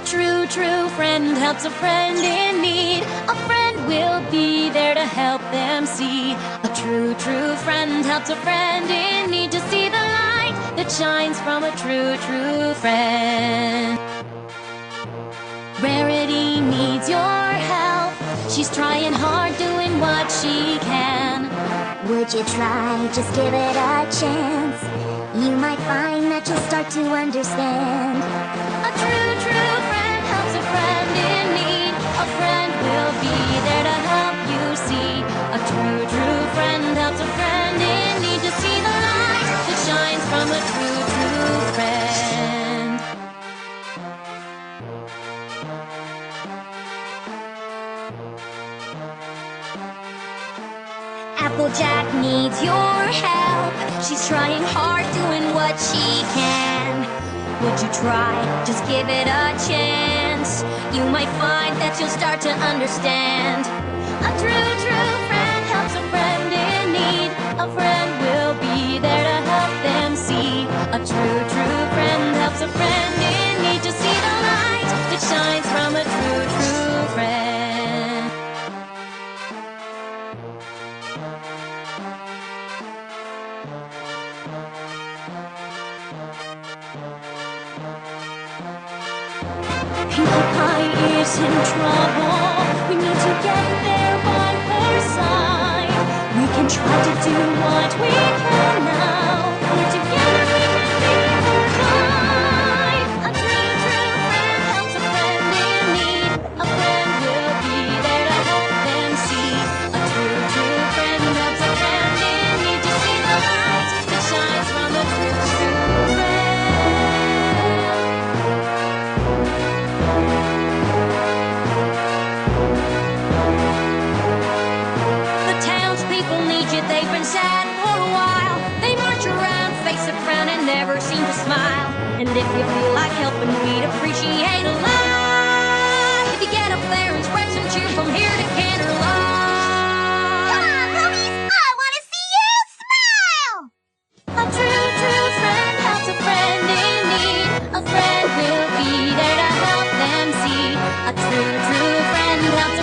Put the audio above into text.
true, true friend helps a friend in need. A friend will be there to help them see. A true, true friend helps a friend in need to see the light that shines from a true, true friend. Rarity needs your help. She's trying hard, doing what she can. Would you try? Just give it a chance. You might find that you'll start to understand. A true, true friend helps a friend in need. A friend will be there to help you see. A true, true friend helps a friend in need to see the light that shines from a true, true friend. Applejack needs your help. She's trying hard, doing what she can. Would you try? Just give it a chance. You might find that you'll start to understand. A true, true friend helps a friend in need. A friend will be there to help them see. A true, true friend helps a friend in need to see the light that shines from a true, true friend. Pinkie Pie is in trouble. We need to get there by her side. We can try to do what we can now. We're together, we can be her guide. A true, true friend helps a friend in need. A friend will be there to help them see. A true, true friend helps a friend in need to see the light that shines from a true, true friend. They've been sad for a while. They march around, face a frown, and never seem to smile. And if you feel like helping, we'd appreciate a lot. If you get up there and spread some cheer from here to Canterlot. Come on, homies! I want to see you smile! A true, true friend helps a friend in need. A friend will be there to help them see. A true, true friend helps